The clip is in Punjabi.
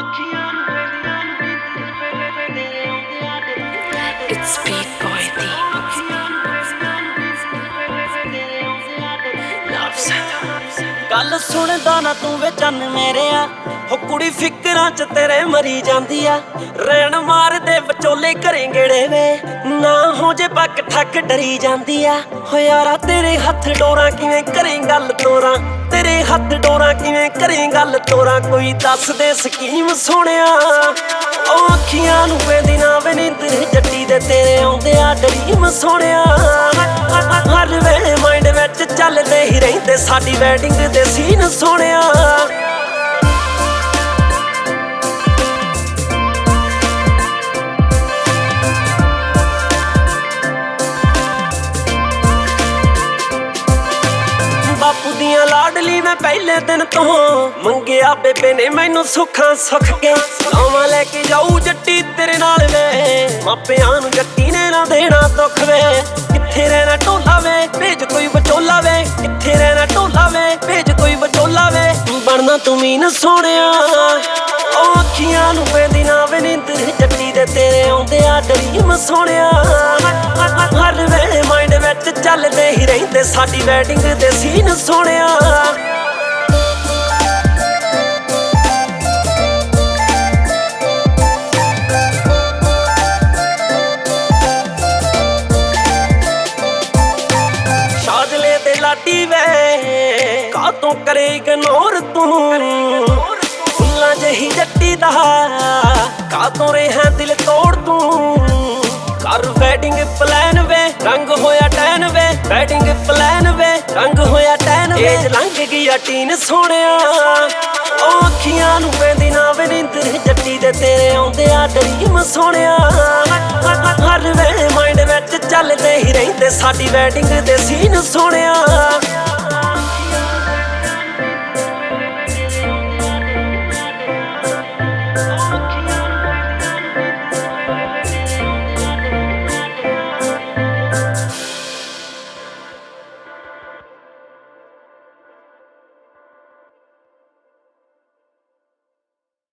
It's Beat Boy D. Love Center. ਗੱਲ ਸੁਣਦਾ ਨਾ ਤੂੰ ਵੇ ਚੰਨ ਮੇਰਿਆ ਹੋ ਕੁੜੀ ਫਿਕਰਾਂ ਚ ਤੇਰੇ ਮਰੀ ਜਾਂਦੀ ਆ ਰੈਣ ਮਾਰਦੇ ਵਿਚੋਲੇ ਘਰੇ ਗੇੜੇ ਵੇ ਨਾ ਹੋ ਜੇ ਪੱਕ ਠੱਕ ਡਰੀ ਜਾਂਦੀ ਆ ਹੋ ਯਾਰਾ ਤੇਰੇ ਹੱਥ ਡੋਰਾਂ ਕਿਵੇਂ ਕਰੇ ਗੱਲ ਤੋਰਾਂ ਤੇਰੇ ਹੱਥ ਡੋਰਾਂ ਕਿਵੇਂ ਕਰੇ ਗੱਲ ਤੋਰਾਂ ਕੋਈ ਦੱਸ ਦੇ ਸਕੀਮ ਸੋਹਣਿਆ ਉਹ ਅੱਖੀਆਂ ਨੂੰ ਵੇਂਦੀ ਨਾ ਵੇ ਨੀਂਦਰ ਜੱਟੀ ਦੇ ਤੇਰੇ ਆਉਂਦੇ ਆ ਡਰੀਮ ਸੋਹਣਿਆ ਹਰ ਵੇਲੇ ਮਾਈਂਡ ਵਿੱਚ ਚੱਲਦੇ ਹੀ ਰਹਿੰਦੇ ਸਾਡੀ ਵੈਡਿੰਗ ਦੇ ਸੀਨ ਸੋਹਣਿਆ ਬਾਪੂ ਦੀਆਂ ਲਾਡਲੀ ਮੈਂ ਪਹਿਲੇ ਦਿਨ ਤੋਂ ਮੰਗਿਆ ਬੇਬੇ ਨੇ ਮੈਨੂੰ ਸੁੱਖਾਂ ਸੁੱਖ ਕੇ ਲਾਵਾਂ ਲੈ ਕੇ ਜਾਊ ਜੱਟੀ ਤੇਰੇ ਨਾਲ ਵੇ ਮਾਪਿਆਂ ਨੂੰ ਜੱਟੀ ਨੇ ਨਾ ਦੇਣਾ ਦੁੱਖ ਵੇ ਕਿੱਥੇ ਰਹਿਣਾ ਢੋਲਾ ਵੇ ਭੇਜ ਕੋਈ ਵਿਚੋਲਾ ਵੇ ਕਿੱਥੇ ਰਹਿਣਾ ਢੋਲਾ ਵੇ ਭੇਜ ਕੋਈ ਵਿਚੋਲਾ ਵੇ ਬਣਨਾ ਤੂੰ ਮੀਨ ਸੋਹਣਿਆ ਉਹ ਅੱਖੀਆਂ ਨੂੰ ਵੇਂਦੀ ਨਾ ਵੇ ਨੀਂਦਰ ਜੱਟੀ ਦੇ ਤੇਰੇ ਆਉਂਦੇ ਆ ਡਰੀਮ ਸੋਹਣਿਆ ਹਰ ਵੇਲੇ ਮਾਈਂਡ ਵਿੱਚ ਚੱਲਦੇ ਹੀ ਰਹਿੰਦੇ ਸਾਡੀ ਵੈਡਿੰਗ ਦੇ ਸੀਨ ਸੋਹਣਿਆ ਸ਼ਾਦਲੇ ਤੇ ਲਾਡੀ ਵੇ ਕਾਤੋਂ ਕਰੇ ਇਗਨੋਰ ਤੂੰ ਫੁੱਲਾਂ ਜਿਹੀ ਜੱਟੀ ਦਾ ਕਾਤੋਂ ਰਿਹਾ ਦਿਲ ਤੋੜ ਤੂੰ ਕਰ ਵੈਡਿੰਗ ਪਲਾਨ ਵੇ ਰੰਗ ਹੋਇਆ ਟੈਨ ਵੇ ਵੈਡਿੰਗ ਪਲਾਨ ਵੇ ਰੰਗ ਹੋਇਆ ਟੈਨ ਵੇ ਏਜ ਲੰਘ ਗਈ ਆ ਟੀਨ ਸੋਹਣਿਆ ਉਹ ਅੱਖੀਆਂ ਨੂੰ ਵੇਂਦੀ ਨਾ ਵੇ ਨੀਂਦਰ ਜੱਟੀ ਦੇ ਤੇਰੇ ਆਉਂਦੇ ਆ ਡਰੀਮ ਸੋਹਣਿਆ ਹਰ ਵੇਲੇ ਮਾਈਂਡ ਵਿੱਚ ਚੱਲਦੇ ਹੀ ਰਹਿੰਦੇ ਸਾਡੀ ਵੈਡਿੰਗ ਦੇ ਸੀਨ ਸੋਹਣਿਆ